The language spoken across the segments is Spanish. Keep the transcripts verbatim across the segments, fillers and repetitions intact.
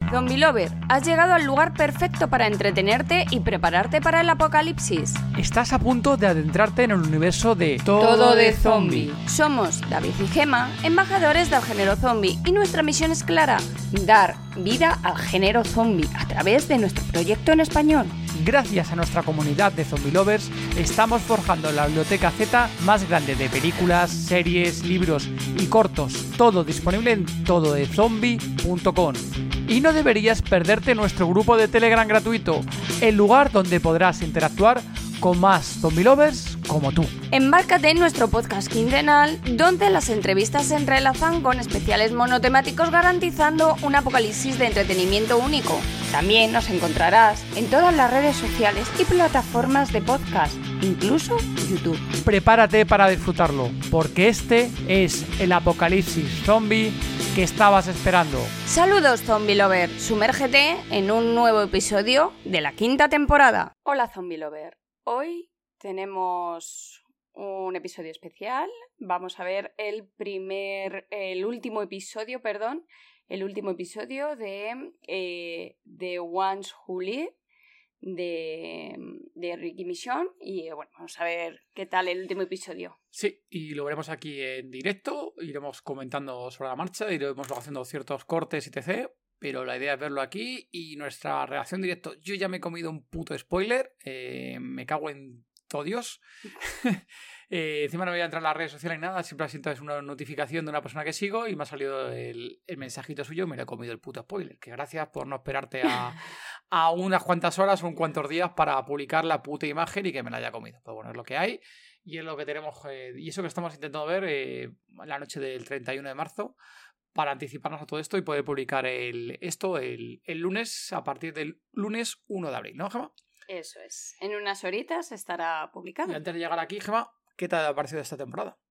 Zombie Lover, has llegado al lugar perfecto para entretenerte y prepararte para el apocalipsis. Estás a punto de adentrarte en el universo de Todo, Todo de Zombie. Somos David y Gemma, embajadores del género zombie, y nuestra misión es clara: dar vida al género zombie a través de nuestro proyecto en español. Gracias a nuestra comunidad de Zombie Lovers, estamos forjando la biblioteca Z más grande de películas, series, libros y cortos, todo disponible en todo de zombie punto com. Y no deberías perderte nuestro grupo de Telegram gratuito, el lugar donde podrás interactuar con más Zombie Lovers como tú. Embárcate en nuestro podcast quincenal, donde las entrevistas se entrelazan con especiales monotemáticos garantizando un apocalipsis de entretenimiento único. También nos encontrarás en todas las redes sociales y plataformas de podcast, incluso YouTube. Prepárate para disfrutarlo, porque este es el apocalipsis zombie que estabas esperando. Saludos, Zombie Lover. Sumérgete en un nuevo episodio de la quinta temporada. Hola, Zombie Lover. Hoy tenemos un episodio especial. Vamos a ver el primer, el último episodio, perdón, el último episodio de eh, The Ones Who Live, de, de Ricky Michon. Y eh, bueno, vamos a ver qué tal el último episodio. Sí, y lo veremos aquí en directo, iremos comentando sobre la marcha, iremos haciendo ciertos cortes y etcétera. Pero la idea es verlo aquí y nuestra reacción directo. Yo ya me he comido un puto spoiler, eh, me cago en todo Dios. eh, encima no voy a entrar en las redes sociales ni nada, siempre siento es una notificación de una persona que sigo y me ha salido el, el mensajito suyo y me lo he comido el puto spoiler. Que gracias por no esperarte a, a unas cuantas horas o un cuantos días para publicar la puta imagen y que me la haya comido. Pues bueno, es lo que hay y es lo que tenemos. Eh, y eso que estamos intentando ver eh, la noche del treinta y uno de marzo. Para anticiparnos a todo esto y poder publicar el, esto el, el lunes, a partir del lunes uno de abril, ¿no, Gemma? Eso es. En unas horitas estará publicado. Y antes de llegar aquí, Gemma, ¿qué te ha parecido esta temporada?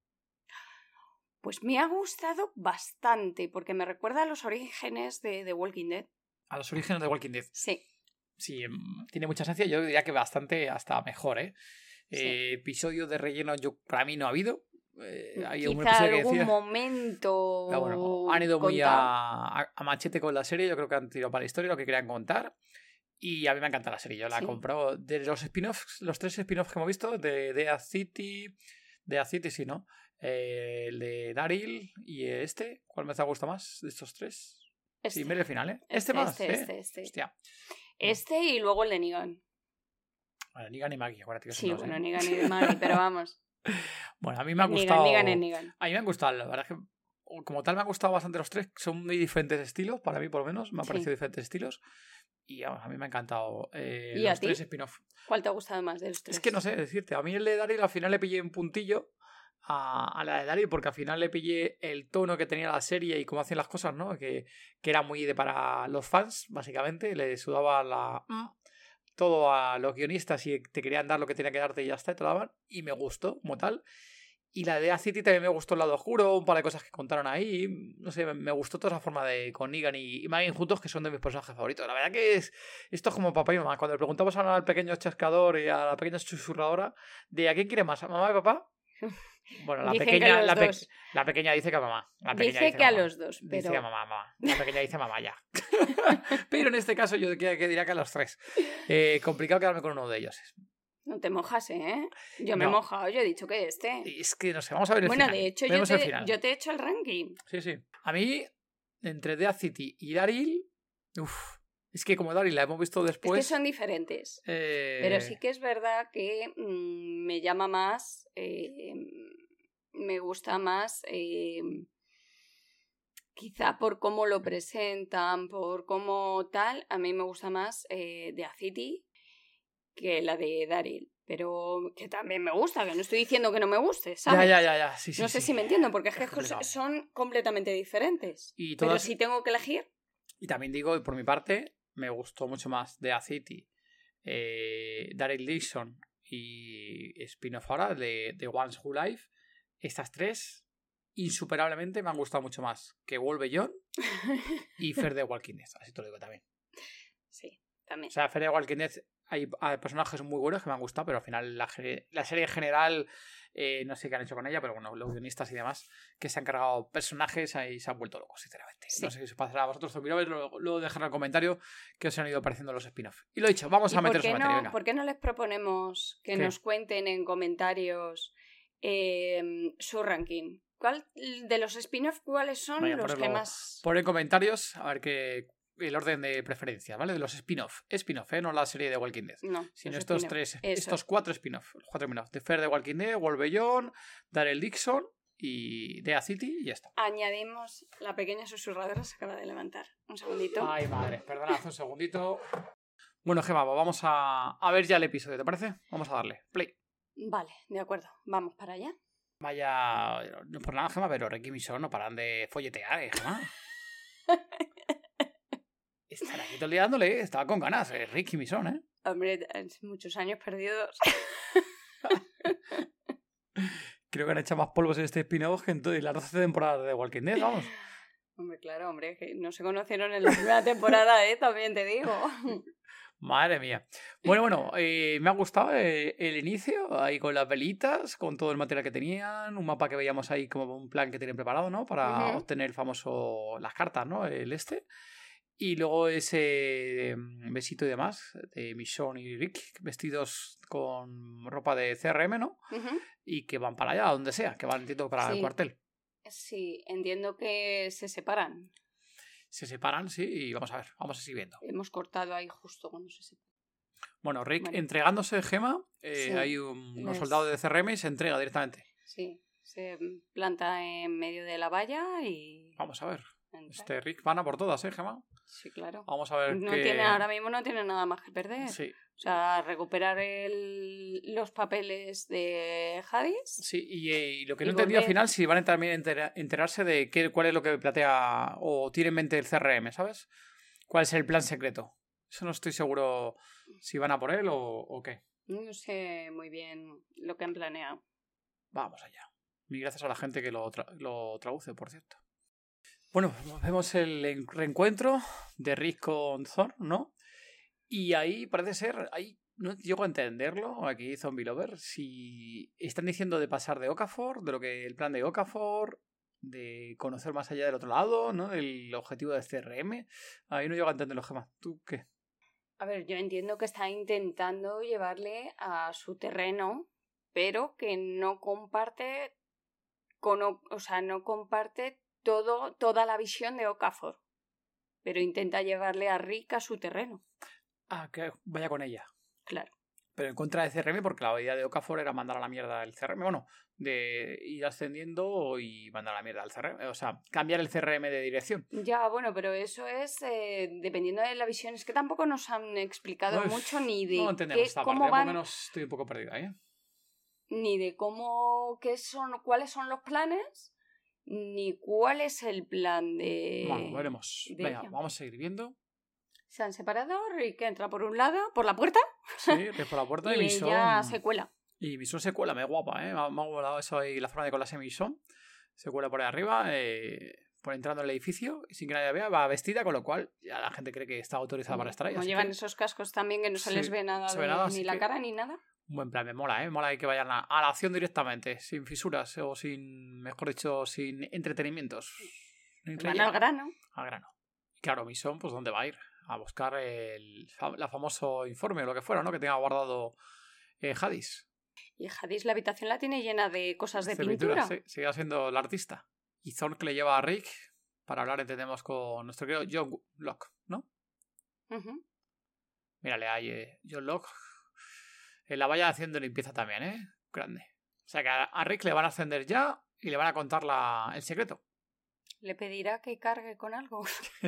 Pues me ha gustado bastante, porque me recuerda a los orígenes de The Walking Dead. A los orígenes de Walking Dead. Sí. Sí, tiene mucha esencia. Yo diría que bastante hasta mejor, ¿eh? Sí. eh episodio de relleno yo para mí no ha habido. Eh, hay Quizá un episodio algún que decía, momento pero bueno, han ido muy a, a, a machete con la serie. Yo creo que han tirado para la historia lo que querían contar y a mí me encanta la serie, yo la he sí. comprado de los spin-offs, los tres spin-offs que hemos visto de Death City, Death City sí, ¿no? Eh, el de Daryl y este, ¿cuál me ha gustado más de estos tres? Este. Sí, medio final, ¿eh? Este, este más, este, ¿eh? este, este. Hostia. Este y luego el de Negan. Bueno, Negan y Maggie, acuérdate que son sí, dos, bueno, ¿eh? Negan y Maggie, pero vamos. Bueno, a mí me ha gustado. Negan, Negan, Negan. A mí me han gustado, la verdad es que como tal me han gustado bastante los tres, son muy diferentes estilos, para mí por lo menos, me han sí. parecido diferentes estilos. Y vamos, a mí me ha encantado eh, ¿Y los a ti? tres spin-off. ¿Cuál te ha gustado más de los tres? Es que no sé decirte, a mí el de Daryl al final le pillé un puntillo a, a la de Daryl porque al final le pillé el tono que tenía la serie y cómo hacían las cosas, ¿no? Que, que era muy de para los fans, básicamente, le sudaba la... todo a los guionistas y te querían dar lo que tenían que darte y ya está, y te lo daban. Y me gustó, como tal. Y la de Death City también me gustó el lado oscuro, un par de cosas que contaron ahí. No sé, me gustó toda esa forma de con Negan y, y Maggie juntos, que son de mis personajes favoritos. La verdad que es esto es como papá y mamá. Cuando le preguntamos al pequeño chascador y a la pequeña susurradora de ¿a quién quiere más? ¿A mamá y papá? Bueno, la pequeña, la, pe la pequeña dice que a mamá. La pequeña dice, dice que a mamá. Los dos. Pero... Dice que a mamá, mamá. La pequeña dice mamá ya. Pero en este caso yo que, que diría que a los tres. Eh, complicado quedarme con uno de ellos. No te mojas, ¿eh? Yo me no. he mojado, yo he dicho que este. Es que no sé, vamos a ver el bueno, final. Bueno, de hecho, yo te, yo te he hecho el ranking. Sí, sí. A mí, entre Death City y Daryl, uff, es que como Daryl la hemos visto después... Es que son diferentes. Eh... Pero sí que es verdad que mmm, me llama más, eh, me gusta más, eh, quizá por cómo lo presentan, por cómo tal, a mí me gusta más eh, Death City que la de Daryl, pero que también me gusta, que no estoy diciendo que no me guste, ¿sabes? Ya, ya, ya, ya. Sí, sí, no sé sí. si me entiendo, porque es que es son completamente diferentes. Y todas... Pero si tengo que elegir... Y también digo, por mi parte, me gustó mucho más Death City, eh, Daryl Dixon y spin-off ahora de The Ones Who Live. Estas tres, insuperablemente, me han gustado mucho más que Wolve John y Fear the Walking Dead, así te lo digo también. Sí. También. O sea, Fear the Walking Dead hay, hay personajes muy buenos que me han gustado, pero al final la, la serie en general, eh, no sé qué han hecho con ella, pero bueno, los guionistas y demás, que se han cargado personajes y se han vuelto locos, sinceramente. Sí. No sé si os pasará a vosotros, Zombie, luego, luego dejar en el comentario que os han ido apareciendo los spin-off. Y lo he dicho, vamos a meternos en materia. No, ¿por qué no les proponemos que ¿Qué? nos cuenten en comentarios eh, su ranking? ¿Cuál de los spin-off cuáles son Vaya, los que más...? Por en comentarios, a ver qué... el orden de preferencia, ¿vale? De los spin-off. Spin-off, ¿eh? No la serie de Walking Dead. No. Sino estos tres, Eso. estos cuatro spin-off. Cuatro spin-off. The Fear de Walking Dead, Wolf Beyond, Daryl Dixon y Dead City y ya está. Añadimos la pequeña susurradora, se acaba de levantar. Un segundito. Ay, madre. Perdonad, un segundito. Bueno, Gemma, vamos a, a ver ya el episodio, ¿te parece? Vamos a darle. Play. Vale, de acuerdo. Vamos para allá. Vaya... No por nada, Gemma, pero Rick y Michonne no paran de folletear, ¿eh, Gemma? Estará aquí todo el día dándole, estaba con ganas, eh, Rick y Michonne, ¿eh? Hombre, muchos años perdidos. Creo que han echado más polvos en este spin-off que en todas las doce temporadas de Walking Dead, vamos. Hombre, claro, hombre, que no se conocieron en la primera temporada, ¿eh? También te digo. Madre mía. Bueno, bueno, eh, me ha gustado el, el inicio, ahí con las velitas, con todo el material que tenían, un mapa que veíamos ahí como un plan que tienen preparado, ¿no? Para uh-huh. obtener el famoso, las cartas, ¿no? El este. Y luego ese besito y demás de Michonne y Rick vestidos con ropa de C R M, ¿no? Uh-huh. Y que van para allá, donde sea, que van entiendo para sí. el cuartel. Sí, entiendo que se separan. Se separan, sí, y vamos a ver, vamos a seguir viendo. Hemos cortado ahí justo cuando se separan. Bueno, Rick bueno. entregándose Gemma, eh, sí. hay un, unos es... soldados de C R M y se entrega directamente. Sí, se planta en medio de la valla y... Vamos a ver. Entra. Este Rick van a por todas, ¿eh, Gemma? Sí, claro. Vamos a ver no que... tiene, ahora mismo no tiene nada más que perder. Sí. O sea, recuperar el, los papeles de Hades. Sí, y, y lo que no entendí al final, si van a también enter, enterarse de qué, cuál es lo que plantea o tiene en mente el C R M, ¿sabes? ¿Cuál es el plan secreto? Eso no estoy seguro si van a por él o, o qué. No sé muy bien lo que han planeado. Vamos allá. Y gracias a la gente que lo, tra lo traduce, por cierto. Bueno, vemos el reencuentro de Rick con Thor, ¿no? Y ahí parece ser, ahí no llego a entenderlo, aquí Zombie Lover, si están diciendo de pasar de Okafor, de lo que el plan de Okafor, de conocer más allá del otro lado, ¿no? El objetivo de C R M. Ahí no llego a entenderlo, Gemma. ¿Tú qué? A ver, yo entiendo que está intentando llevarle a su terreno, pero que no comparte, con, o sea, no comparte todo, toda la visión de Okafor. Pero intenta llevarle a Rick a su terreno. Ah, que vaya con ella. Claro. Pero en contra de C R M, porque la idea de Okafor era mandar a la mierda el C R M. Bueno, de ir ascendiendo y mandar a la mierda al C R M. O sea, cambiar el C R M de dirección. Ya, bueno, pero eso es eh, dependiendo de la visión. Es que tampoco nos han explicado pues, mucho ni de no entendemos qué, esta cómo parte. van... Por lo menos estoy un poco perdida, ¿eh? Ni de cómo... Qué son, cuáles son los planes, ni cuál es el plan de... Bueno, veremos. Venga, ella. Vamos a seguir viendo. Se han separado, Rick entra por un lado, por la puerta. Sí, Rick por la puerta y, y Michonne... ella se cuela. Y Michonne se cuela, me guapa, ¿eh? Me ha molado eso ahí, la forma de colarse Michonne. Se cuela por ahí arriba, eh, por entrando en el edificio, y sin que nadie la vea, va vestida, con lo cual ya la gente cree que está autorizada para estar ahí. Como llevan que... esos cascos también que no se sí, les ve nada, se de, ve nada ni la que... cara ni nada. Un buen plan, me mola, ¿eh? Mola que vayan a, a la acción directamente, sin fisuras, o sin, mejor dicho, sin entretenimientos. Van al grano. Al grano. Y claro, Michonne, pues ¿dónde va a ir? A buscar el la famoso informe o lo que fuera, ¿no? Que tenga guardado eh, Hades. Y Hades la habitación la tiene llena de cosas de, de pintura. pintura. Sí, sigue siendo el artista. Y Thor que le lleva a Rick para hablar, entendemos, con nuestro querido John Locke, ¿no? Uh-huh. Mírale ahí, eh, John Locke. En la valla haciendo limpieza también, ¿eh? Grande. O sea que a, a Rick le van a ascender ya y le van a contar la, el secreto. Le pedirá que cargue con algo.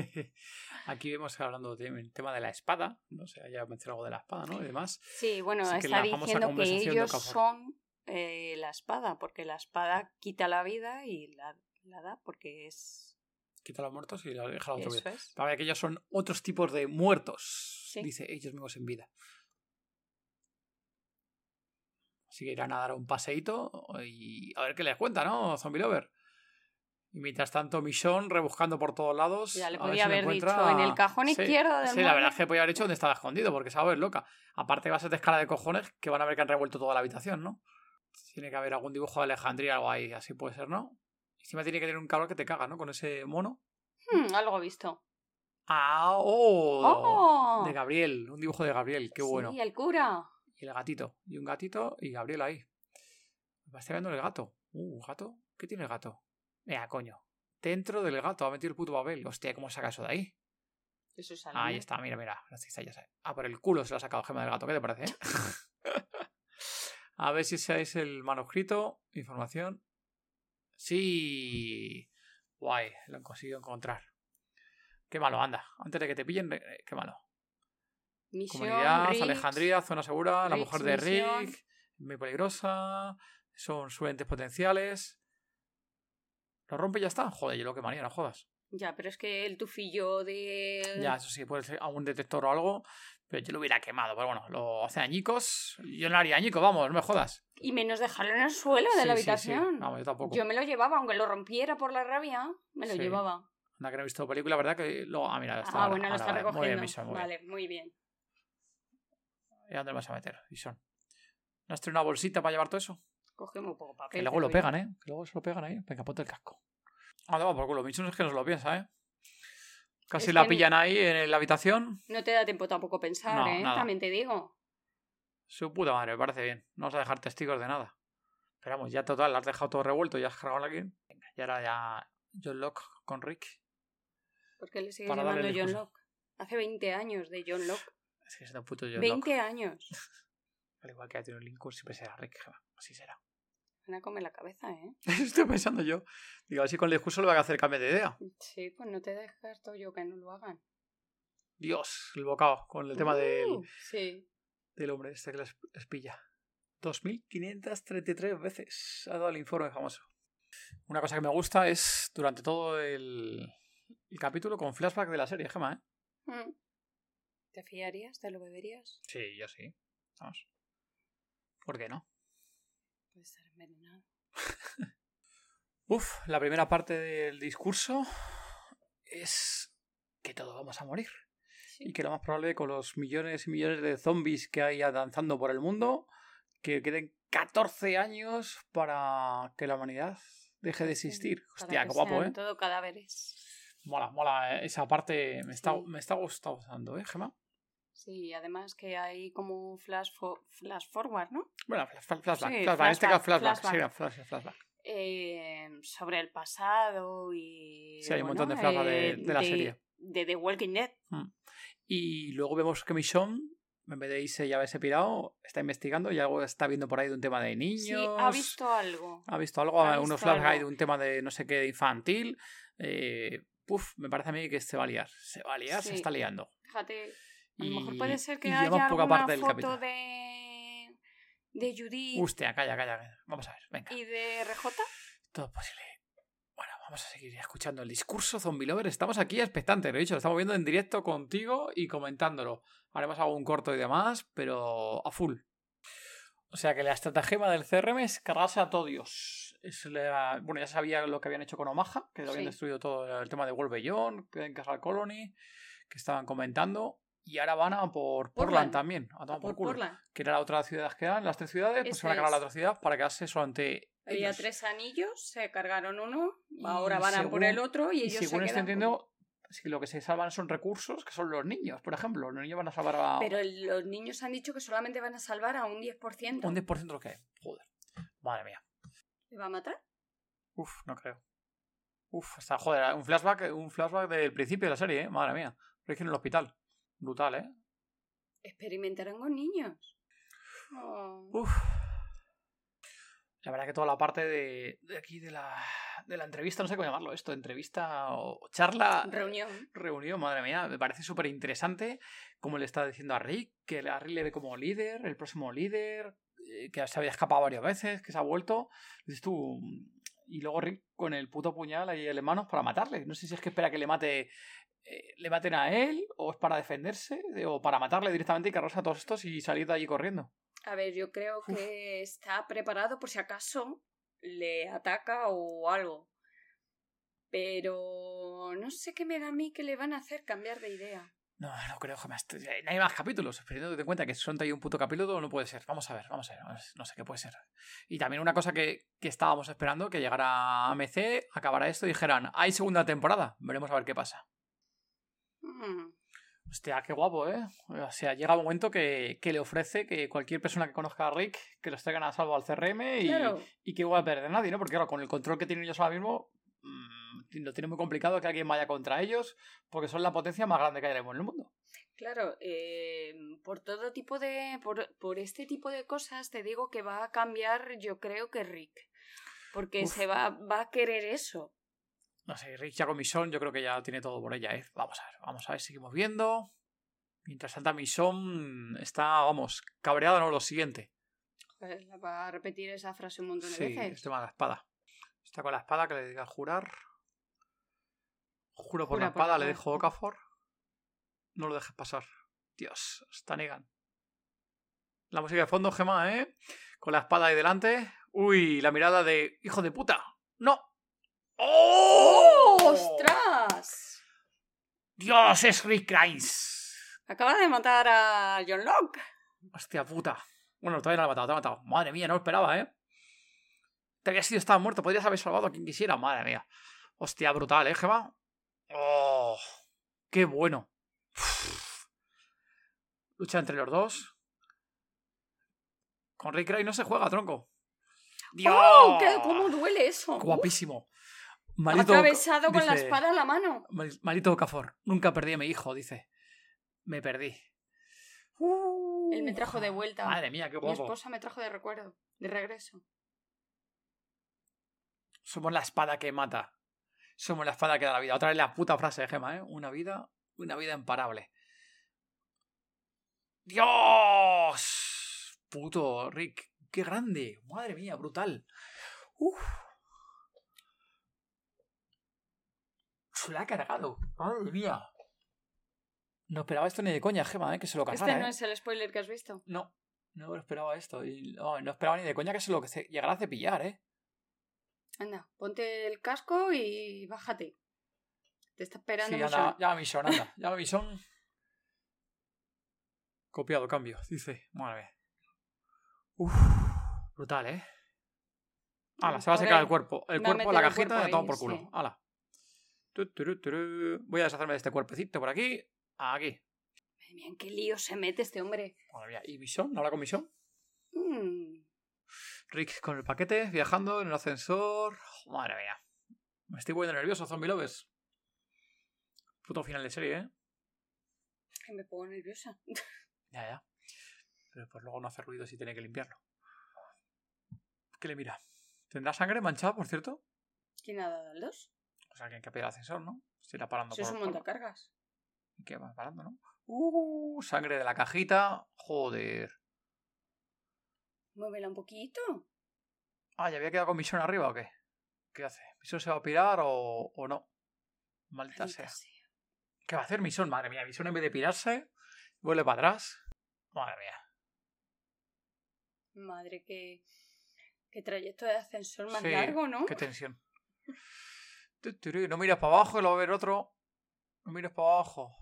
Aquí vemos hablando del tema de la espada. No sé, ya mencionado algo de la espada, ¿no? Y demás. Sí, bueno, Así está diciendo que ellos son eh, la espada, porque la espada quita la vida y la, la da porque es... Quita a los muertos y la deja a otro vida. Es. Para que ellos son otros tipos de muertos, sí. Dice, ellos mismos en vida. Así que irán a dar un paseíto y a ver qué les cuenta, ¿no? Zombie Lover. Y mientras tanto, Michonne rebuscando por todos lados. Ya le a ver podía si lo haber encuentra. dicho en el cajón Sí, izquierdo del Sí, mueble. la verdad es que podía haber dicho dónde estaba escondido, porque esa es loca. Aparte va a ser de escala de cojones que van a ver que han revuelto toda la habitación, ¿no? Tiene que haber algún dibujo de Alejandría o algo ahí, así puede ser, ¿no? Encima tiene que tener un calor que te caga, ¿no? Con ese mono. Hmm, algo visto. ¡Ah! ¡Oh! ¡Oh! De Gabriel, un dibujo de Gabriel, qué bueno. Sí, el cura. Y el gatito. Y un gatito y Gabriel ahí. Me está viendo el gato. Uh, ¿gato? ¿Qué tiene el gato? Mira, coño. Dentro del gato ha metido el puto papel. Hostia, ¿cómo saca eso de ahí? Eso sale. Ahí está, mira, mira. Gracias, ya sé. Ah, por el culo se lo ha sacado Gema del gato. ¿Qué te parece, eh? A ver si ese es el manuscrito. Información. Sí. Guay, lo han conseguido encontrar. Qué malo, anda. Antes de que te pillen, eh, qué malo. Misión, Comunidad, Riggs, Alejandría, zona segura, la Riggs, mujer de misión. Rick, muy peligrosa, son suentes potenciales. ¿Lo rompe y ya está? Joder, yo lo quemaría, no jodas. Ya, pero es que el tufillo de... Ya, eso sí, puede ser algún detector o algo, pero yo lo hubiera quemado. Pero bueno, lo hace añicos. Yo no haría añico, vamos, no me jodas. Y menos dejarlo en el suelo de Sí, la sí, sí. habitación. Vamos, yo tampoco. Yo me lo llevaba, aunque lo rompiera por la rabia, me lo Sí. llevaba. Anda que no he visto película, ¿verdad? Que lo... Ah, mira, está Ah, ahora, bueno, lo ahora, está vale. recogiendo. Muy bien, Misa, muy bien. Vale, muy bien. ¿Y a dónde me vas a meter, Ison? ¿No has traído una bolsita para llevar todo eso? Cogemos un poco papel. Que luego pero lo bien. pegan, ¿eh? Que luego se lo pegan ahí. Venga, ponte el casco. Ah, toma por culo. Michonne es que no se lo piensa, ¿eh? Casi Es la que pillan ahí en la habitación. No te da tiempo tampoco a pensar, No, ¿eh? nada. También te digo. Su puta madre, me parece bien. No vas a dejar testigos de nada. Pero vamos, ya total, lo has dejado todo revuelto, ya has cargado aquí. Venga, y ahora ya John Locke con Rick. ¿Por qué le sigues Para llamando darle John discurso. Locke? Hace veinte años de John Locke. Es que es un puto John veinte Locke. años. Al igual que ha tenido Lincoln, siempre será Rick. Así será. Van a comer la cabeza, ¿eh? Estoy pensando yo. Digo, así con el discurso le van a hacer cambio de idea. Sí, pues no te dejes todo yo que no lo hagan. Dios, el bocado, con el tema del, Uh, Sí. del hombre este que les, les pilla. dos mil quinientas treinta y tres veces ha dado el informe famoso. Una cosa que me gusta es, durante todo el, el capítulo, con flashback de la serie, Gemma, ¿eh? Mm. ¿Te fiarías? ¿Te lo beberías? Sí, yo sí. Vamos. ¿Por qué no? Puede estar envenenado. Uf, la primera parte del discurso es que todos vamos a morir. Sí. Y que lo más probable, con los millones y millones de zombies que hay danzando por el mundo, que queden catorce años para que la humanidad deje de existir. Para Hostia, que qué guapo, sean ¿eh? todo cadáveres. Mola, mola. eh. Esa parte me está, Sí. me está gustando, ¿eh, Gemma? Sí, además que hay como flash, fo- flash forward, ¿no? Bueno, flash- flash- flashback. Sí, flashback. En este caso, flashback, flashback. flashback. Sí, flash- flashback. Eh, sobre el pasado y... Sí, hay un bueno, montón de flashback de, eh, de la serie. De The Walking Dead. Y luego vemos que Michonne, en vez de irse y haberse pirado, está investigando y algo está viendo por ahí de un tema de niños. Sí, ha visto algo. Ha visto algo, Ha unos visto flashbacks ahí de algo. un tema de no sé qué infantil. Eh, puf, me parece a mí que se va a liar. Se va a liar, se Sí. está liando. Fíjate, a Y, lo mejor puede ser que y haya llevamos poca alguna parte del foto capítulo. de... de Judith Hostia, calla, calla, calla. Vamos a ver, venga. y de R J. Todo es posible. Bueno, vamos a seguir escuchando el discurso Zombie Lover. Estamos aquí expectantes, lo he dicho, lo estamos viendo en directo contigo y comentándolo. Haremos algún corto y demás, pero a full. O sea que la estratagema del C R M es cargarse a todos Dios. Es la... Bueno, ya sabía lo que habían hecho con Omaha, que habían Sí. destruido todo el tema de World Beyond, que en Castle Colony, que estaban comentando. Y ahora van a por Portland, Portland. también, a tomar por, Por culo. Portland. Que era la otra ciudad que eran, las tres ciudades, pues Eso se van a cargar la es. otra ciudad para quedarse solamente Había ellos. tres anillos, se cargaron uno, Y ahora van a por según- el otro y Y ellos según se estoy quedan entendiendo, si lo que se salvan son recursos, que son los niños, por ejemplo. Los niños van a salvar a con- Pero el- los niños han dicho que solamente van a salvar a un diez por ciento. un diez por ciento de lo que hay. Joder. Madre mía. ¿Le va a matar? Uf, no creo. Uf, está, joder, un flashback, un flashback del principio de la serie, ¿eh? Madre mía. Rick en el hospital. Brutal, ¿eh? Experimentarán con niños. Oh. Uf. La verdad que toda la parte de, de aquí de la, de la entrevista, no sé cómo llamarlo esto, entrevista o charla, Reunión. reunión, madre mía, me parece súper interesante como le está diciendo a Rick, que a Rick le ve como líder, el próximo líder, eh, que se había escapado varias veces, que se ha vuelto, dices tú, y luego Rick con el puto puñal ahí en las manos para matarle, no sé si es que espera que le mate, eh, le maten a él, o es para defenderse, o para matarle directamente y cargarse a todos estos y salir de allí corriendo. A ver, yo creo que está preparado por si acaso le ataca o algo. Pero no sé qué me da a mí que le van a hacer cambiar de idea. No, no creo jamás. No hay más capítulos. Teniendo en cuenta que son treinta y un puto capítulo, no puede ser. Vamos a ver, vamos a ver. No sé qué puede ser. Y también una cosa que, que estábamos esperando, que llegara A M C, acabara esto y dijeran, hay segunda temporada. Veremos a ver qué pasa. Mm. Hostia, qué guapo, ¿eh? O sea, llega un momento que, que le ofrece que cualquier persona que conozca a Rick, que los traigan a salvo al C R M y, Claro. y que no va a perder nadie, ¿no? Porque claro, con el control que tienen ellos ahora mismo, mmm, lo tiene muy complicado que alguien vaya contra ellos, porque son la potencia más grande que hay en el mundo. Claro, eh, por todo tipo de... Por, por este tipo de cosas te digo que va a cambiar, yo creo que Rick. Porque Uf. se va, va a querer eso. No sé, Rick ya con Michonne yo creo que ya tiene todo por ella, ¿eh? Vamos a ver, vamos a ver, seguimos viendo. Mientras tanto Michonne está, vamos, cabreado, ¿no? Lo siguiente. Pues va a repetir esa frase un montón de Sí, veces. el tema de la espada. Está con la espada que le diga jurar. Juro por Jura la por espada, la le espada. dijo Okafor. No lo dejes pasar. Dios, está Negan. La música de fondo, Gemma, ¿eh? Con la espada ahí delante. Uy, la mirada de... ¡Hijo de puta! ¡No! ¡Oh! ¡Oh! ¡Ostras! ¡Dios, es Rick Grimes! Acaba de matar a John Locke. Hostia puta. Bueno, todavía no lo ha matado, te ha matado. Madre mía, no lo esperaba, ¿eh? Te había sido, estaba muerto. Podrías haber salvado a quien quisiera. Madre mía. Hostia, brutal, ¿eh, Gemma? ¡Oh! ¡Qué bueno! Uf. Lucha entre los dos. Con Rick Grimes no se juega, tronco. ¡Dios! ¡Oh! ¿Qué, ¿Cómo duele eso? Guapísimo. Malito, atravesado dice, con la espada en la mano. Mal, malito Okafor. Nunca perdí a mi hijo, dice. Me perdí. Uh, Él me trajo de vuelta. Madre mía, qué guapo. Mi esposa me trajo de recuerdo. De regreso. Somos la espada que mata. Somos la espada que da la vida. Otra vez la puta frase de Gemma, ¿eh? Una vida, una vida imparable. ¡Dios! Puto Rick. ¡Qué grande! Madre mía, brutal. Uf. Se la ha cargado. Madre mía. No esperaba esto ni de coña, Gemma, ¿eh? Que se lo cargara. Este no ¿eh? es el spoiler que has visto. No, no lo esperaba esto. Y no, no esperaba ni de coña que se lo que se llegara a cepillar, ¿eh? Anda, ponte el casco y bájate. Te está esperando. Sí, anda, llama a Michonne, anda. Llama a Michonne. Copiado, cambio. Dice, madre mía. Uf, brutal, ¿eh? Hala, se va a secar el cuerpo. El cuerpo, la cajita, le tomo por culo. Hala. Voy a deshacerme de este cuerpecito por aquí. Aquí. Madre mía, ¿en qué lío se mete este hombre? Madre mía. ¿Y Michonne? ¿Habla con Michonne? Mm. Rick con el paquete, viajando en el ascensor. Madre mía. Me estoy poniendo nervioso, Zombie Lovers. Puto final de serie, ¿eh? Que me pongo nerviosa. Ya, ya. Pero pues luego no hace ruido si tiene que limpiarlo. ¿Qué le mira? ¿Tendrá sangre manchada, por cierto? ¿Quién ha dado el dos? O sea, alguien que pide el ascensor, ¿no? Se irá parando. Eso por, es un montacargas. ¿Y qué va parando, no? Uh, sangre de la cajita. Joder. Muévela un poquito. Ah, ¿ya había quedado con Michonne arriba o qué? ¿Qué hace? ¿Michonne se va a pirar o, o no? Maldita, Maldita sea. sea. ¿Qué va a hacer Michonne? Madre mía, Michonne en vez de pirarse, vuelve para atrás. Madre mía. Madre, qué, qué trayecto de ascensor más sí, largo, ¿no? Qué tensión. No miras para abajo y lo va a ver otro. No miras para abajo.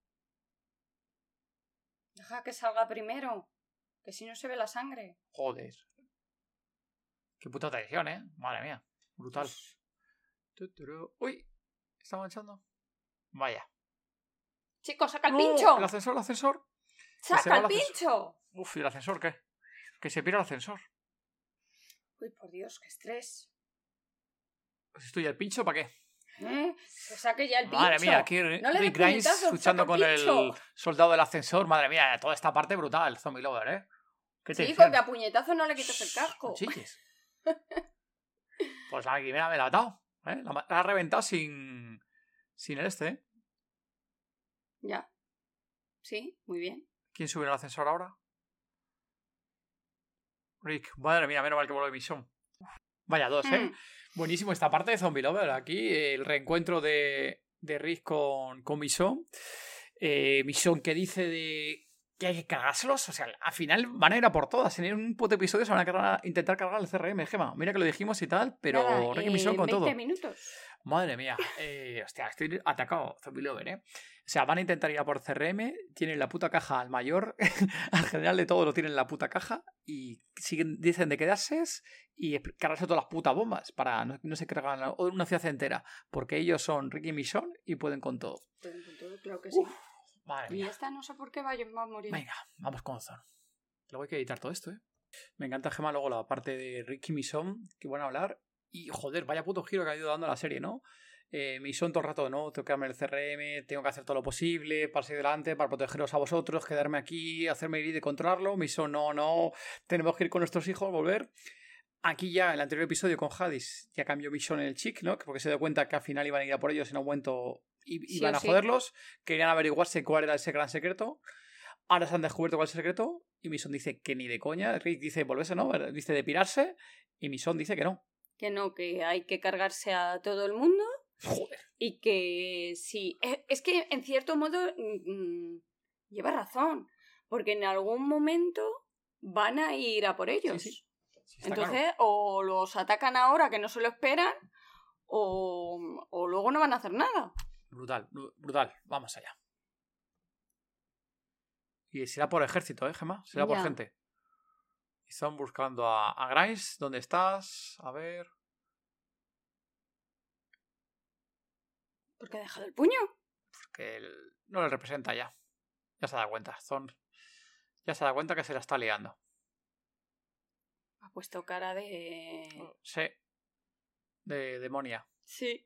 Deja que salga primero. Que si no se ve la sangre. Joder. Qué puta traición, ¿eh? Madre mía. Brutal. Uy. ¿Está manchando? Vaya. Chicos, saca el no, pincho. El ascensor, el ascensor. ¡Saca el pincho! Uf, ¿y el ascensor qué? Que se pira el ascensor. Uy, por Dios, qué estrés. Pues estoy el pincho, ¿para qué? ¿Eh? Que saque ya el pincho. Madre mía, aquí no Rick Grimes luchando con el soldado del ascensor. Madre mía, toda esta parte brutal, Zombie Lover, ¿eh? ¿Qué sí, porque a puñetazo no le quitas el casco. Chiques. Pues la primera me la ha dado, ¿eh? La, la ha reventado sin, sin el este, ¿eh? Ya. Sí, muy bien. ¿Quién sube al ascensor ahora? Rick. Madre mía, menos mal que vuelve Michonne. Vaya dos, ¿eh? Hmm. Buenísimo esta parte de Zombie Lover. Aquí el reencuentro de, de Rick con, con Michonne. Eh, Michonne que dice de que hay que cargárselos. O sea, al final van a ir a por todas. En un puto episodio se van a, cargar, a intentar cargar el C R M, Gemma. Mira que lo dijimos y tal, pero Nada, Rick y Michonne con veinte todo. minutos. Madre mía. Eh, hostia, estoy atacado, Zombie Lover, ¿eh? O sea, van a intentar ir a por C R M, tienen la puta caja al mayor, al general de todo lo tienen en la puta caja y siguen, dicen de quedarse y cargarse todas las putas bombas para no, no se cargan una ciudad entera, porque ellos son Ricky y Michonne y pueden con todo. Pueden con todo, claro que sí. Uf, madre mía. Y esta no sé por qué va a morir. Venga, vamos con Zon. Luego hay que editar todo esto, ¿eh? Me encanta, Gemma, luego la parte de Ricky y Michonne, que van a hablar. Y, joder, vaya puto giro que ha ido dando la serie, ¿no? Eh, Michonne todo el rato, ¿no? Tengo que darme el C R M, tengo que hacer todo lo posible para seguir adelante, para protegeros a vosotros, quedarme aquí, hacerme ir y controlarlo. Michonne, no, no, tenemos que ir con nuestros hijos, volver. Aquí ya, en el anterior episodio con Hades, ya cambió Michonne en el chic, ¿no? Porque se dio cuenta que al final iban a ir a por ellos en un momento y Sí iban o a sí. joderlos. Querían averiguarse cuál era ese gran secreto. Ahora se han descubierto cuál es el secreto. Y Michonne dice que ni de coña. Rick dice volverse, ¿no? Dice de pirarse. Y Michonne dice que no. Que no, que hay que cargarse a todo el mundo. Joder. Y que sí. Es, es que en cierto modo mmm, lleva razón. Porque en algún momento van a ir a por ellos. Sí, sí. Sí, Entonces, claro. o los atacan ahora que no se lo esperan, o, o luego no van a hacer nada. Brutal, brutal. Vamos allá. Y será por ejército, ¿eh, Gemma? Será Ya. por gente. Y están buscando a, a Grimes. ¿Dónde estás? A ver. ¿Por qué ha dejado el puño? Porque él no le representa ya. Ya se da cuenta. Zon ya se da cuenta que se la está liando. Ha puesto cara de... Sí. De demonia. Sí.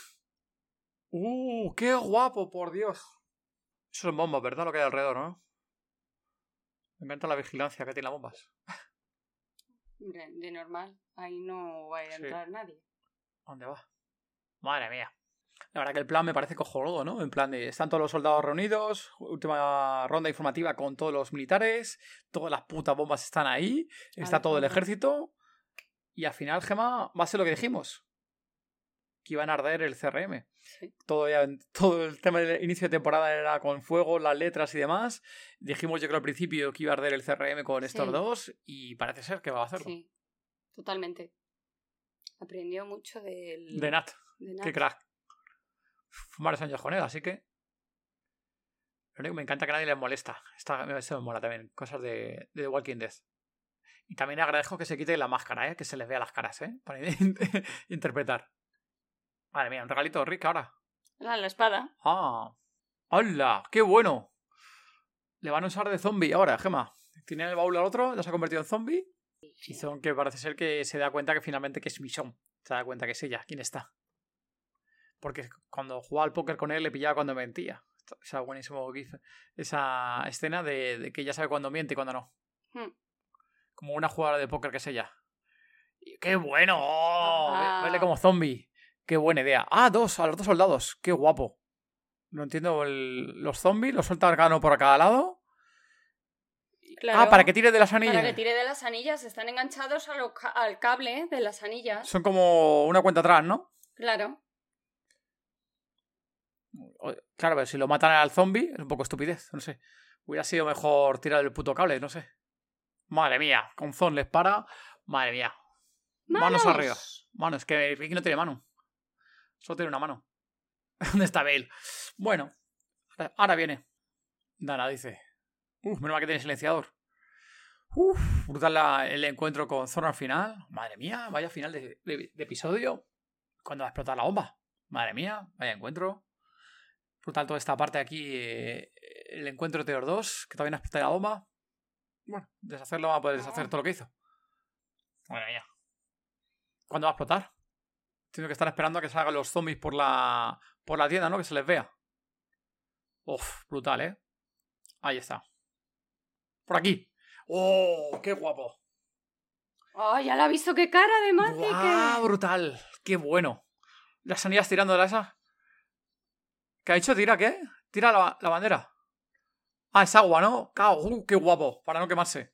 ¡Uh! ¡Qué guapo, por Dios! Eso es bombas, ¿verdad? Lo que hay alrededor, ¿no? Me encanta la vigilancia que tiene las bombas. Hombre, de normal. Ahí no va a entrar sí. nadie. ¿Dónde va? Madre mía. La verdad que el plan me parece cojonudo, ¿no? En plan de... Están todos los soldados reunidos. Última ronda informativa con todos los militares. Todas las putas bombas están ahí. Está ver, todo el ejército. Y al final, Gemma, va a ser lo que dijimos. Que iban a arder el C R M. Sí. Todo, ya, todo el tema del inicio de temporada era con fuego, las letras y demás. Dijimos yo creo al principio que iba a arder el C R M con estos sí. dos y parece ser que va a hacerlo. Sí, totalmente. Aprendió mucho del... De Nat. De Nat. Qué crack. Varios años con él, así que... Lo único que me encanta que nadie les molesta. Esta, eso me mola también. Cosas de, de The Walking Dead. Y también agradezco que se quite la máscara, ¿eh? Que se les vea las caras, ¿eh? Para interpretar. Madre mía, un regalito Rick ahora. La, la espada. Ah. ¡Hola! ¡Qué bueno! Le van a usar de zombie ahora, Gemma. Tiene el baúl al otro, ya se ha convertido en zombie. Y Zon que parece ser que se da cuenta que finalmente que es Michonne. Se da cuenta que es ella. ¿Quién está? Porque cuando jugaba al póker con él le pillaba cuando mentía. Esa buenísimo gif. Esa escena de, de que ella sabe cuándo miente y cuándo no. Hmm. Como una jugadora de póker que es ella. ¡Qué bueno! ¡Oh! Ah. Verle como zombie. ¡Qué buena idea! ¡Ah, dos! A los dos soldados. ¡Qué guapo! No entiendo. El, los zombies los sueltan cada uno por cada lado. Claro, ah, para que tire de las anillas. Para que tire de las anillas. Están enganchados a lo, al cable de las anillas. Son como una cuenta atrás, ¿no? Claro. Claro, pero si lo matan al zombie es un poco estupidez. No sé. Hubiera sido mejor tirar el puto cable, no sé. Madre mía. Con Zon les para. Madre mía. Manos, Manos arriba. Manos, que Ricky no tiene mano. Solo tiene una mano. ¿Dónde está Bale? Bueno, ahora viene. Dana dice. Uf, menos mal que tiene silenciador. Uf, brutal la, el encuentro con Zon al final. Madre mía, vaya final de, de, de episodio. ¿Cuándo va a explotar la bomba? Madre mía, vaya encuentro. Brutal toda esta parte aquí. Eh, el encuentro de los dos, que todavía no ha explotado la bomba. Bueno, deshacerlo va a poder deshacer todo lo que hizo. Madre mía. ¿Cuándo va a explotar? Tengo que estar esperando a que salgan los zombies por la por la tienda, ¿no? Que se les vea. Uf, brutal, ¿eh? Ahí está. Por aquí. ¡Oh, qué guapo! ¡Oh, ya la ha visto! ¡Qué cara, además! ¡Wow, de que... brutal! ¡Qué bueno! Las anillas tirando de la esa. ¿Qué ha hecho? ¿Tira qué? Tira la, la bandera. Ah, es agua, ¿no? ¡Uh, qué guapo! Para no quemarse.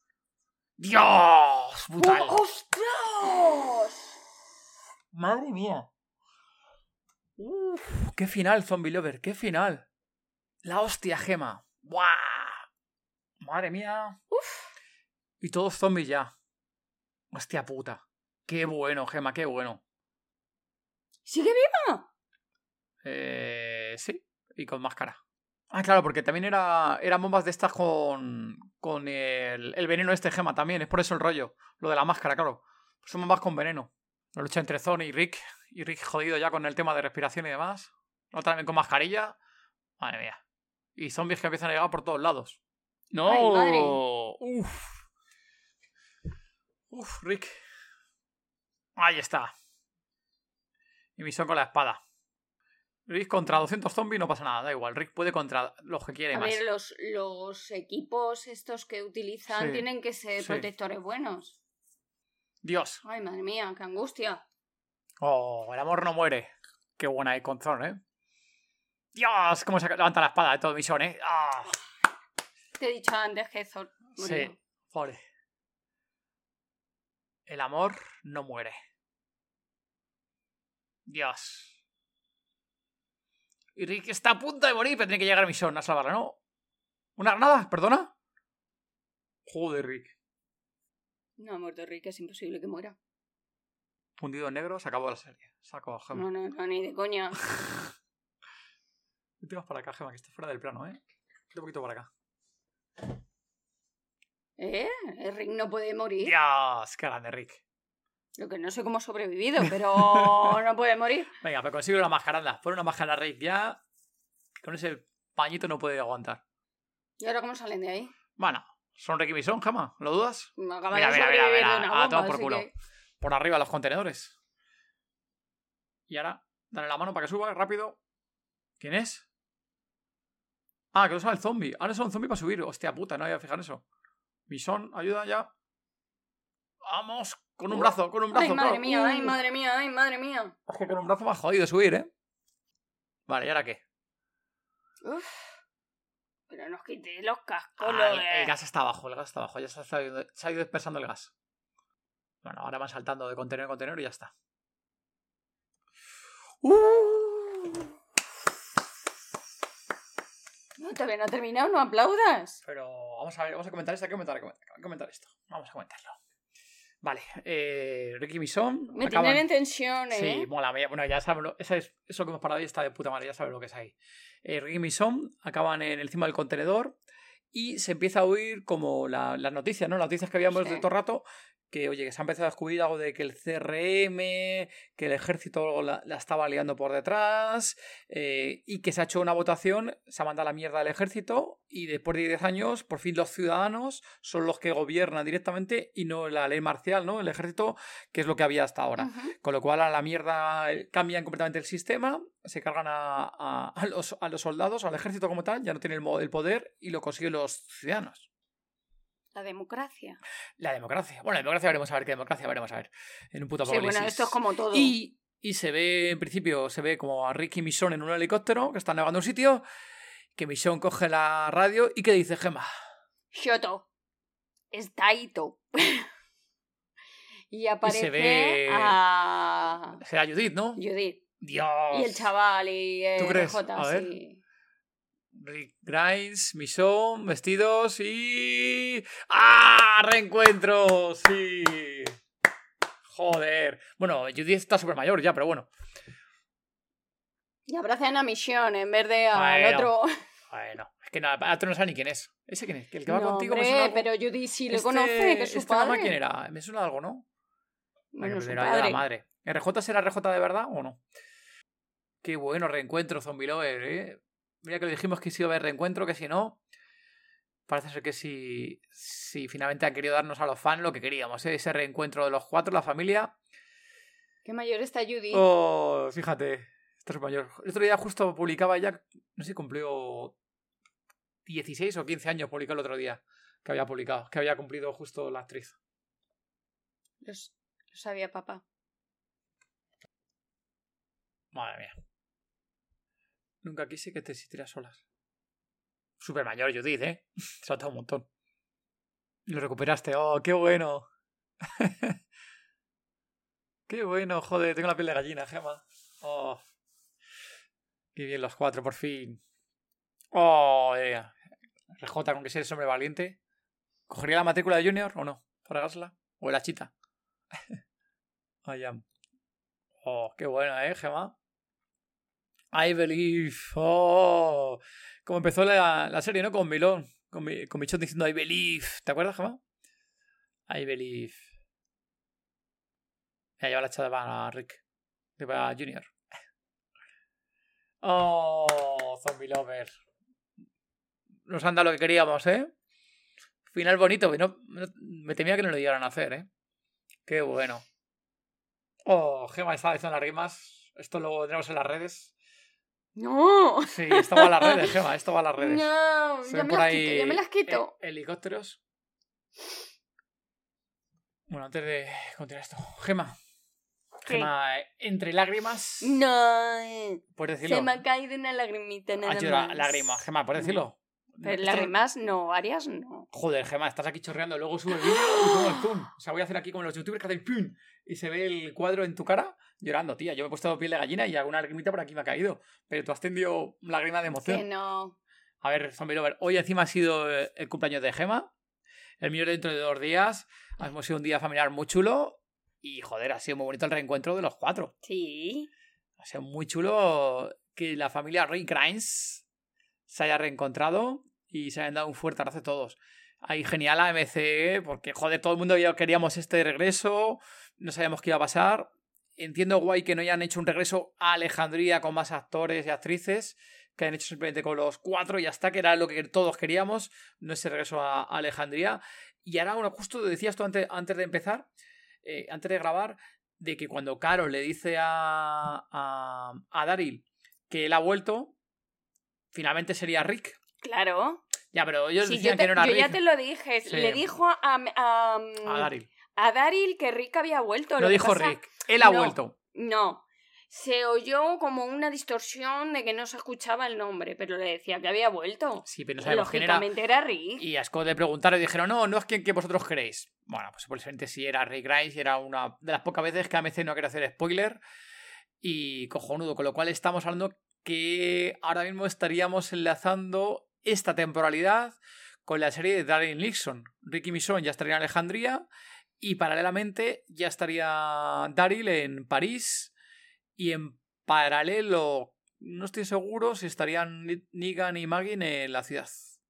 ¡Dios! ¡Brutal! ¡Oh, ¡ostras! ¡Madre mía! ¡Uf! ¡Qué final, Zombie Lover! ¡Qué final! ¡La hostia, Gema! ¡Buah! ¡Madre mía! ¡Uf! Y todos zombies ya. ¡Hostia puta! ¡Qué bueno, Gema! ¡Qué bueno! ¿Sigue viva? Eh, sí, y con máscara. Ah, claro, porque también era, eran bombas de estas con, con el, el veneno este Gema también. Es por eso el rollo. Lo de la máscara, claro. Son bombas con veneno. La lucha entre Zon y Rick. Y Rick jodido ya con el tema de respiración y demás. Otra también con mascarilla. Madre mía. Y zombies que empiezan a llegar por todos lados. ¡No! Ay, madre. Uf. Uf, Rick. Ahí está. Y Mission con la espada. Rick contra doscientos zombies no pasa nada, da igual. Rick puede contra los que quiere A más. ver, los, los equipos estos que utilizan Sí, tienen que ser sí. protectores buenos. Dios. Ay, madre mía, qué angustia. Oh, el amor no muere. Qué buena hay con Thorn, ¿eh? Dios, cómo se levanta la espada de todo Mission, ¿eh? Ah. Te he dicho antes que Thor murió. Sí, pobre. El amor no muere. Dios. Y Rick está a punto de morir, pero tiene que llegar a Mission a salvarla, ¿no? ¿Una granada? ¿Perdona? Joder, Rick. No ha muerto Rick, es imposible que muera. Fundido en negro, se acabó la serie. Se acabó, Gema. No, no, no, ni de coña. Te vas para acá, Gema, que estás fuera del plano, ¿eh? Un poquito para acá. ¿Eh? Rick no puede morir. Dios, qué grande, Rick. Lo que no sé cómo ha sobrevivido, pero no puede morir. Venga, pero consigue una mascarada. Pon una máscara a Rick ya. Que con ese pañito no puede aguantar. ¿Y ahora cómo salen de ahí? Bueno, son Rick y Mission, Gema. ¿Lo dudas? Me acaba Mira, de mira, mira, sobrevivir mira. de una A bomba, tomar por así culo. que... Por arriba los contenedores. Y ahora, dale la mano para que suba rápido. ¿Quién es? Ah, que usa el zombie. Ahora es un zombie para subir. Hostia puta, no había fijado en eso. Mission, ayuda ya. Vamos, con un brazo, con un brazo. Ay, madre claro. mía, Uh. ay, madre mía, ay, madre mía. Es que con un brazo me ha jodido subir, ¿eh? Vale, ¿y ahora qué? Uf. Pero nos quité los cascos. Ah, lo el, de- el gas está abajo, el gas está abajo. Ya se ha, ido, se ha ido dispersando el gas. Bueno, ahora van saltando de contenedor en contenedor y ya está. Uh. No, todavía no ha terminado, no aplaudas. Pero vamos a ver, vamos a comentar esto, hay que comentar, hay que comentar, hay que comentar esto. Vamos a comentarlo. Vale, eh, Rick y Mission Me acaban... tienen en tensión, ¿eh? Sí, mola. Bueno, ya sabes, lo... eso, es... eso que hemos parado y está de puta madre, ya sabes lo que es ahí. Eh, Rick y Mission acaban en el cima del contenedor y se empieza a oír como la... las noticias, ¿no? Las noticias que habíamos Sí. de todo el rato, que oye, que se ha empezado a descubrir algo de que el C R M, que el ejército la, la estaba liando por detrás, eh, y que se ha hecho una votación, se ha mandado a la mierda al ejército y después de diez años, por fin los ciudadanos son los que gobiernan directamente y no la ley marcial, ¿no? El ejército, que es lo que había hasta ahora. Ujú. Con lo cual a la mierda eh, cambian completamente el sistema, se cargan a, a, a, los, a los soldados, al ejército como tal, ya no tienen el, mo- el poder y lo consiguen los ciudadanos. La democracia. La democracia. Bueno, la democracia veremos a ver qué democracia veremos a ver. En un puto Sí, apocalipsis. bueno, esto es como todo. Y, y se ve, en principio, se ve como a Rick y Mission en un helicóptero que están navegando un sitio, que Mission coge la radio y que dice, Gema. Shoto. Está Ito. Y aparece se ve- a Será Judith, ¿no? Judith. Dios. Y el chaval y el ¿Tú crees? J, A ver. sí. Rick Grimes, Mission, vestidos y... ¡Ah! ¡Reencuentro! ¡Sí! Joder. Bueno, Judith está súper mayor ya, pero bueno. Y abrazan a Mission en vez de al Bueno. otro. Bueno, es que nada, tú no sabes ni quién es. ¿Ese quién es? ¿El que va No, contigo? me hombre, suena algo. pero Judith sí le Este- conoce, que es su este mamá, padre. ¿quién era? Me suena algo, ¿no? Bueno, Bueno, su pero era de la padre. madre. ¿R J será R J de verdad o no? Qué bueno reencuentro, Zombie Lover, ¿eh? Mira que le dijimos que sí iba a haber reencuentro, que si no... Parece ser que sí, sí, finalmente han querido darnos a los fans lo que queríamos, ¿eh? Ese reencuentro de los cuatro, la familia. Qué mayor está Judith. Oh, fíjate. Esto es mayor. El otro día justo publicaba ya... No sé si cumplió dieciséis o quince años, publicó el otro día. Que había publicado, que había cumplido justo la actriz. Los, lo sabía papá. Madre mía. Nunca quise que te existieras solas. Súper mayor, Judith, ¿eh? Se ha notado un montón. Lo recuperaste. ¡Oh, qué bueno! ¡Qué bueno! Joder, tengo la piel de gallina, Gema. ¡Oh! ¡Qué bien los cuatro, por fin! ¡Oh! Eh. R J, con que seres hombre valiente. ¿Cogería la matrícula de Junior o no? ¿Para regársela? ¿O el achita? I am. Oh, qué bueno, ¿eh, Gemma? I believe. Oh, como empezó la, la serie, ¿no? Con Milón. Con, mi, con Michonne diciendo I believe. ¿Te acuerdas, Gemma? I believe. Ya lleva la echada para Rick. Para Junior. Oh, Zombie Lover. Nos han dado lo que queríamos, ¿eh? Final bonito. No, no, me temía que no lo llegaran a hacer, ¿eh? Qué bueno. Oh, Gemma está diciendo las rimas. Esto lo tendremos en las redes. ¡No! Sí, esto va a las redes, Gemma. Esto va a las redes. No, Se ya ven me por las ahí quito, ya me las quito. he- helicópteros. Bueno, antes de continuar esto. Gemma. ¿Qué? Gemma, eh, entre lágrimas. No. ¿Puedes decirlo? Se me ha caído una lagrimita nada Ah, llora, más. lágrimas. Gemma, ¿puedes decirlo? Pero Esto- lágrimas no, varias no. Joder, Gemma, estás aquí chorreando. Luego sube el vídeo y pongo el zoom. O sea, voy a hacer aquí como los youtubers que hacen pum y se ve el cuadro en tu cara llorando, tía. Yo me he puesto piel de gallina y alguna lagrimita por aquí me ha caído. Pero tú has tenido lágrima de emoción. Que no. A ver, Zombie Lover, hoy encima ha sido eh, el cumpleaños de Gemma. El mío dentro de dos días. Hemos sido un día familiar muy chulo. Y, joder, ha sido muy bonito el reencuentro de los cuatro. Sí. Ha sido muy chulo que la familia Rick Grimes se haya reencontrado y se hayan dado un fuerte abrazo a todos. Ahí genial a M C E, porque, joder, todo el mundo ya queríamos este regreso. No sabíamos qué iba a pasar. Entiendo guay que no hayan hecho un regreso a Alejandría con más actores y actrices, que hayan hecho simplemente con los cuatro y ya está, que era lo que todos queríamos, no ese regreso a Alejandría. Y ahora, bueno, justo decías tú antes, antes de empezar, eh, antes de grabar, de que cuando Carol le dice a, a, a Daryl que él ha vuelto, finalmente sería Rick. Claro. Ya, pero ellos Sí, decían yo te- que no era yo Rick. ya te lo dije. Sí. Le dijo a, a, A Daryl. a Daryl que Rick había vuelto. Lo Lo que dijo pasa- Rick. Él ha No. vuelto. No. Se oyó como una distorsión de que no se escuchaba el nombre, pero le decía que había vuelto. Sí, pero no sabemos quién era. Lógicamente era Rick. Y a Scott le preguntaron y dijeron, no, no es quien que vosotros queréis. Bueno, pues posiblemente sí era Rick Grimes y era una de las pocas veces que A M C no quiere hacer spoiler. Y cojonudo, con lo cual estamos hablando que ahora mismo estaríamos enlazando esta temporalidad con la serie de Daryl Nixon. Rick y Michonne ya estarían en Alejandría y paralelamente ya estaría Daryl en París y en paralelo, no estoy seguro si estarían Negan y Maggie en la ciudad.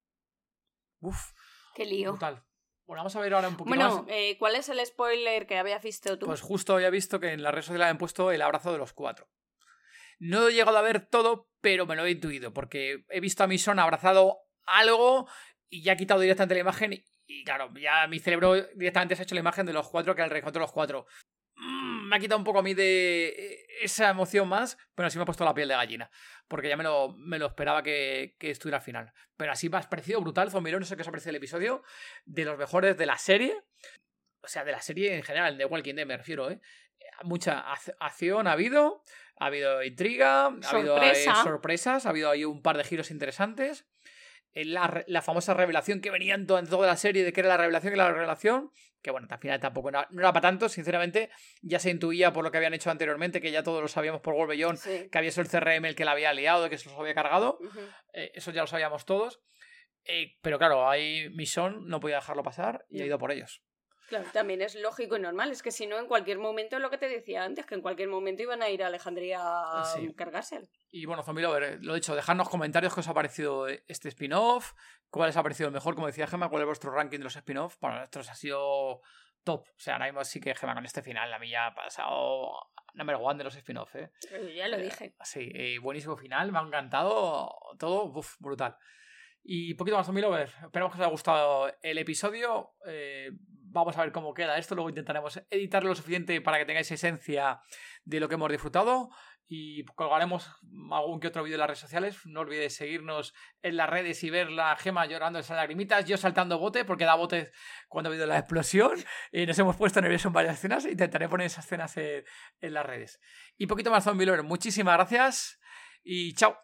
Uf, Qué lío. brutal. Bueno, vamos a ver ahora un poquito Bueno, más. eh, ¿cuál es el spoiler que habías visto tú? Pues justo había visto que en la red social han puesto el abrazo de los cuatro. No he llegado a ver todo, pero me lo he intuido, porque he visto a Michonne abrazado algo y ya he quitado directamente la imagen y, y claro, ya mi cerebro directamente se ha hecho la imagen de los cuatro, que era el reencuentro de los cuatro. Mm, me ha quitado un poco a mí de esa emoción más, pero así me ha puesto la piel de gallina, porque ya me lo, me lo esperaba que, que estuviera al final. Pero así me ha parecido brutal, Zombirón, no sé qué os ha parecido el episodio, de los mejores de la serie, o sea, de la serie en general, de Walking Dead me refiero, ¿eh? Mucha ac- acción ha habido, ha habido intriga, ha habido eh, Sorpresa. sorpresas, ha habido ahí un par de giros interesantes. Eh, La, re- la famosa revelación que venía en to- en toda la serie de que era la revelación y la revelación, que bueno, al final tampoco era, no era para tanto, sinceramente, ya se intuía por lo que habían hecho anteriormente, que ya todos lo sabíamos por World Beyond, Sí. que había sido el C R M el que la había liado, que se los había cargado, Ujú. eh, eso ya lo sabíamos todos. Eh, pero claro, ahí Michonne no podía dejarlo pasar y ha No. ido por ellos. Claro, también es lógico y normal. Es que si no, en cualquier momento, lo que te decía antes, que en cualquier momento iban a ir a Alejandría a Sí. cargárselo. Y bueno, Zombie Lover, eh, lo dicho, dejadnos comentarios qué os ha parecido este spin-off, cuál os ha parecido el mejor, como decía Gemma, cuál es vuestro ranking de los spin-off. Para nosotros ha sido top. O sea, ahora mismo sí que Gemma con este final, a mí ya ha pasado number one de los spin-off, ¿eh? Pero ya lo dije. Sí, eh, buenísimo final, me ha encantado, todo, uf, brutal. Y poquito más, Zombie Lover. Esperamos que os haya gustado el episodio. Eh, vamos a ver cómo queda esto. Luego intentaremos editarlo lo suficiente para que tengáis esencia de lo que hemos disfrutado. Y colgaremos algún que otro vídeo en las redes sociales. No olvidéis seguirnos en las redes y ver la Gema llorando esas lagrimitas. Yo saltando bote, porque da botes cuando ha habido la explosión. Y nos hemos puesto nerviosos en varias escenas. Intentaré poner esas escenas en, en las redes. Y poquito más, Zombie Lover. Muchísimas gracias. Y chao.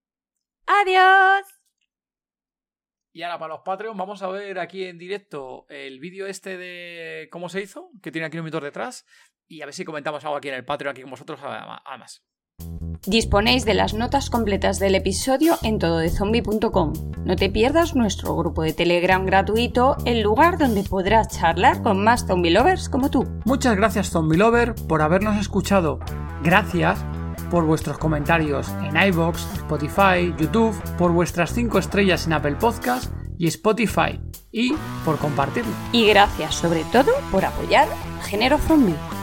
¡Adiós! Y ahora para los Patreon vamos a ver aquí en directo el vídeo este de cómo se hizo, que tiene aquí un minuto detrás, y a ver si comentamos algo aquí en el Patreon aquí con vosotros además. Disponéis de las notas completas del episodio en todo de zombie punto com. No te pierdas nuestro grupo de Telegram gratuito, el lugar donde podrás charlar con más zombie lovers como tú. Muchas gracias Zombie Lover por habernos escuchado. Gracias por vuestros comentarios en iVoox, Spotify, YouTube, por vuestras cinco estrellas en Apple Podcast y Spotify y por compartirlo. Y gracias sobre todo por apoyar Género From Me.